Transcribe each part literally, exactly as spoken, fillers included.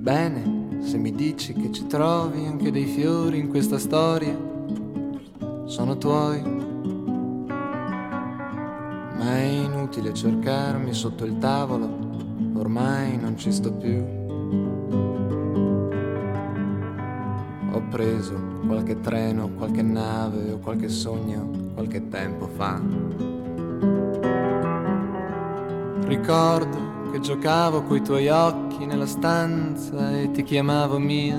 Bene, se mi dici che ci trovi anche dei fiori in questa storia, sono tuoi. Ma è inutile cercarmi sotto il tavolo, ormai non ci sto più. Ho preso qualche treno, qualche nave o qualche sogno qualche tempo fa. Ricordo che giocavo coi tuoi occhi nella stanza e ti chiamavo mia.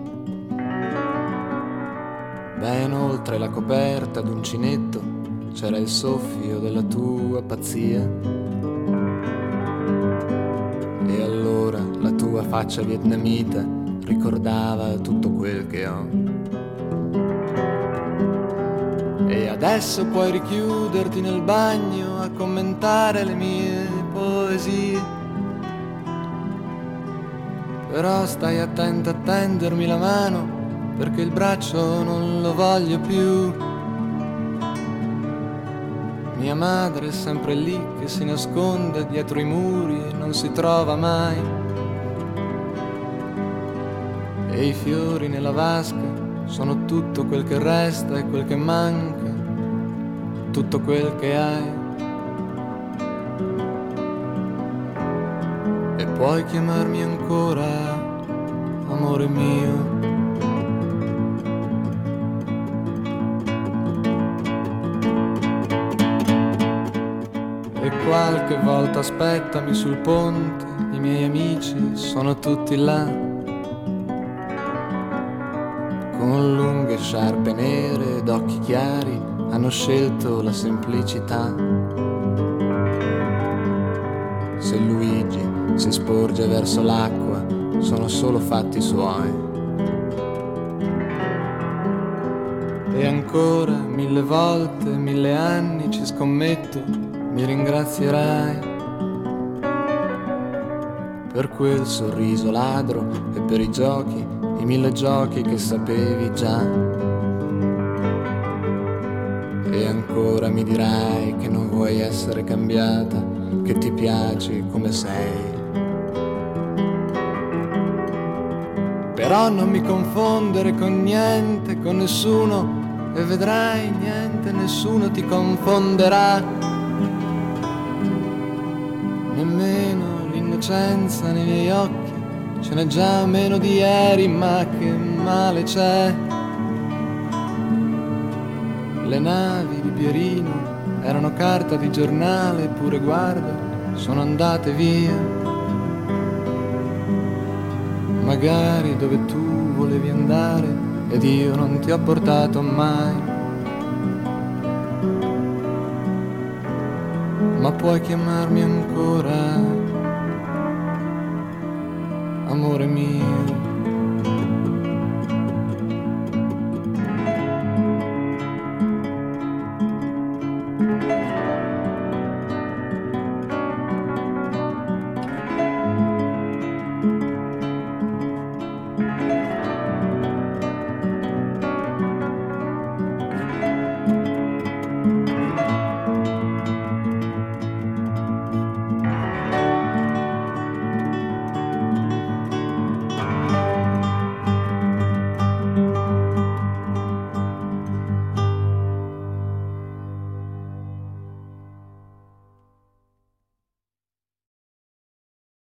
Ben oltre la coperta d'uncinetto c'era il soffio della tua pazzia. E allora la tua faccia vietnamita ricordava tutto quel che ho. E adesso puoi richiuderti nel bagno a commentare le mie poesie. Però stai attenta a tendermi la mano, perché il braccio non lo voglio più. Mia madre è sempre lì che si nasconde dietro i muri e non si trova mai. E i fiori nella vasca sono tutto quel che resta e quel che manca, tutto quel che hai. E puoi chiamarmi ancora amore mio. E qualche volta aspettami sul ponte, i miei amici sono tutti là, con lunghe sciarpe nere ed occhi chiari, hanno scelto la semplicità. Se Luigi si sporge verso l'acqua, sono solo fatti suoi. E ancora mille volte, mille anni ci scommetto, mi ringrazierai per quel sorriso ladro e per i giochi, i mille giochi che sapevi già. E ancora mi dirai che non vuoi essere cambiata, che ti piaci come sei. Però non mi confondere con niente, con nessuno, e vedrai niente, nessuno ti confonderà. Nemmeno l'innocenza nei miei occhi, ce n'è già meno di ieri, ma che male c'è. Le navi di Pierino erano carta di giornale, eppure guarda, sono andate via. Magari dove tu volevi andare ed io non ti ho portato mai. Ma puoi chiamarmi ancora amore mio.